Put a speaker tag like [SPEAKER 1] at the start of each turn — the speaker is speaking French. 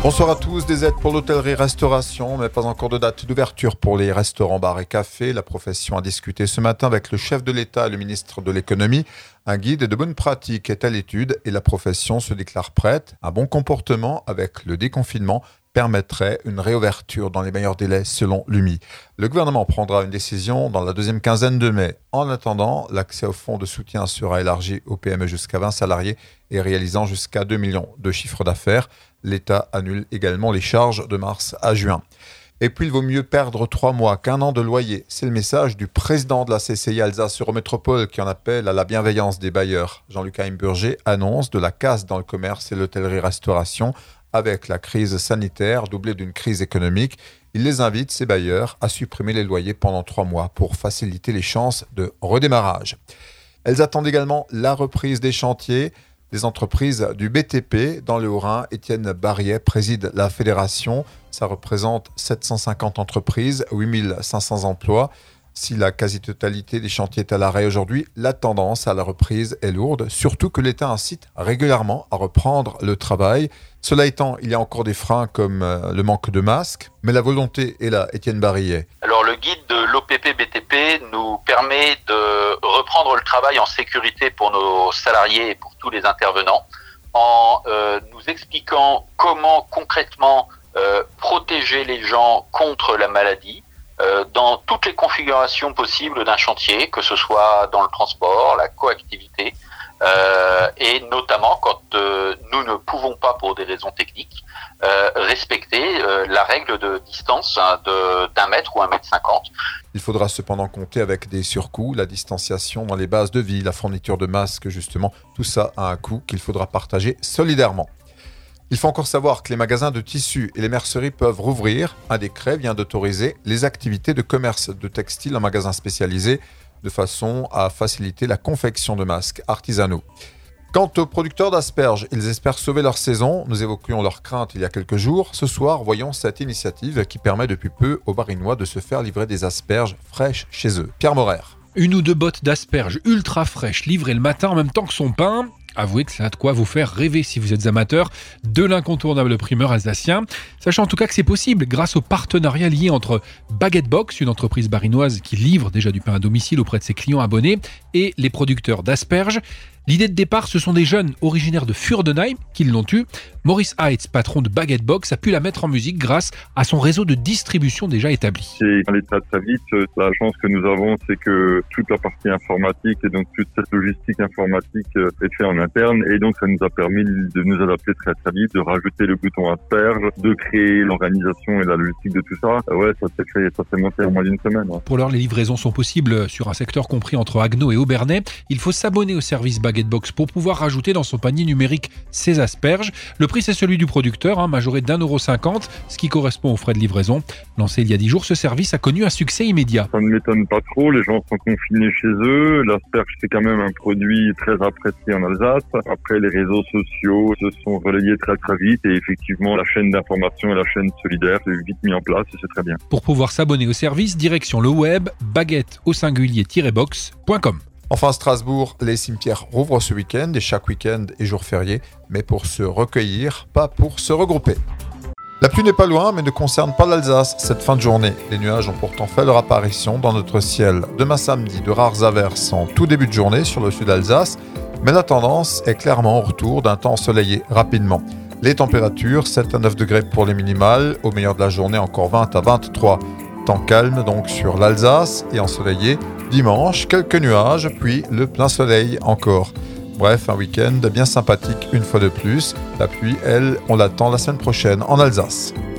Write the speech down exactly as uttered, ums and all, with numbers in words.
[SPEAKER 1] Bonsoir à tous. Des aides pour l'hôtellerie-restauration, mais pas encore de date d'ouverture pour les restaurants, bars et cafés. La profession a discuté ce matin avec le chef de l'État et le ministre de l'Économie. Un guide de bonne pratique est à l'étude et la profession se déclare prête. Un bon comportement avec le déconfinement permettrait une réouverture dans les meilleurs délais selon l'U M I. Le gouvernement prendra une décision dans la deuxième quinzaine de mai. En attendant, l'accès au fonds de soutien sera élargi aux P M E jusqu'à vingt salariés et réalisant jusqu'à deux millions de chiffre d'affaires. L'État annule également les charges de mars à juin. Et puis, il vaut mieux perdre trois mois qu'un an de loyer. C'est le message du président de la C C I Alsace-Eurométropole qui en appelle à la bienveillance des bailleurs. Jean-Luc Heimburger annonce de la casse dans le commerce et l'hôtellerie-restauration avec la crise sanitaire doublée d'une crise économique. Il les invite, ces bailleurs, à supprimer les loyers pendant trois mois pour faciliter les chances de redémarrage. Elles attendent également la reprise des chantiers. Des entreprises du B T P dans le Haut-Rhin. Étienne Barriet préside la fédération. Ça représente sept cent cinquante entreprises, huit mille cinq cents emplois. Si la quasi-totalité des chantiers est à l'arrêt aujourd'hui, la tendance à la reprise est lourde, surtout que l'État incite régulièrement à reprendre le travail. Cela étant, il y a encore des freins comme le manque de masques, mais la volonté est là, Étienne Barriet.
[SPEAKER 2] Alors le guide de l'O P P B T P nous permet de reprendre le travail en sécurité pour nos salariés et pour tous les intervenants, en euh, nous expliquant comment concrètement euh, protéger les gens contre la maladie, Euh, dans toutes les configurations possibles d'un chantier, que ce soit dans le transport, la coactivité, euh, et notamment quand euh, nous ne pouvons pas, pour des raisons techniques, euh, respecter euh, la règle de distance hein, de, d'un mètre ou un mètre cinquante.
[SPEAKER 1] Il faudra cependant compter avec des surcoûts, la distanciation dans les bases de vie, la fourniture de masques justement, tout ça a un coût qu'il faudra partager solidairement. Il faut encore savoir que les magasins de tissus et les merceries peuvent rouvrir. Un décret vient d'autoriser les activités de commerce de textiles en magasins spécialisés de façon à faciliter la confection de masques artisanaux. Quant aux producteurs d'asperges, ils espèrent sauver leur saison. Nous évoquions leurs craintes il y a quelques jours. Ce soir, voyons cette initiative qui permet depuis peu aux Barinois de se faire livrer des asperges fraîches chez eux. Pierre Morer.
[SPEAKER 3] Une ou deux bottes d'asperges ultra fraîches livrées le matin en même temps que son pain. Avouez que ça a de quoi vous faire rêver si vous êtes amateur de l'incontournable primeur alsacien. Sachant en tout cas que c'est possible grâce au partenariat lié entre Baguette Box, une entreprise barinoise qui livre déjà du pain à domicile auprès de ses clients abonnés, et les producteurs d'asperges. L'idée de départ, ce sont des jeunes originaires de Furdenheim qui l'ont eu. Maurice Heitz, patron de Baguette Box, a pu la mettre en musique grâce à son réseau de distribution déjà établi.
[SPEAKER 4] C'est allé très très vite. La chance que nous avons, c'est que toute la partie informatique et donc toute cette logistique informatique est faite en interne et donc ça nous a permis de nous adapter très très vite, de rajouter le bouton asperge, de créer l'organisation et la logistique de tout ça. Ouais, ça s'est fait, ça s'est monté en moins d'une semaine. Ouais.
[SPEAKER 3] Pour l'heure, les livraisons sont possibles sur un secteur compris entre Haguenau et Aubernais. Il faut s'abonner au service Baguette Box pour pouvoir rajouter dans son panier numérique ses asperges. Le prix, c'est celui du producteur, hein, majoré d'un euro cinquante, ce qui correspond aux frais de livraison. Lancé il y a dix jours, ce service a connu un succès immédiat.
[SPEAKER 4] Ça ne m'étonne pas trop, les gens sont confinés chez eux. L'asperge, c'est quand même un produit très apprécié en Alsace. Après, les réseaux sociaux se sont relayés très très vite et effectivement, la chaîne d'information et la chaîne solidaire s'est vite mis en place et c'est très bien.
[SPEAKER 3] Pour pouvoir s'abonner au service, direction le web baguette au singulier-box point com.
[SPEAKER 1] Enfin, à Strasbourg, les cimetières rouvrent ce week-end et chaque week-end est jour férié, mais pour se recueillir, pas pour se regrouper. La pluie n'est pas loin, mais ne concerne pas l'Alsace cette fin de journée. Les nuages ont pourtant fait leur apparition dans notre ciel. Demain samedi, de rares averses en tout début de journée sur le sud d'Alsace, mais la tendance est clairement au retour d'un temps ensoleillé rapidement. Les températures, sept à neuf degrés pour les minimales, au meilleur de la journée encore vingt à vingt-trois. Temps calme donc sur l'Alsace et ensoleillé. Dimanche, quelques nuages, puis le plein soleil encore. Bref, un week-end bien sympathique une fois de plus. La pluie, elle, on l'attend la semaine prochaine en Alsace.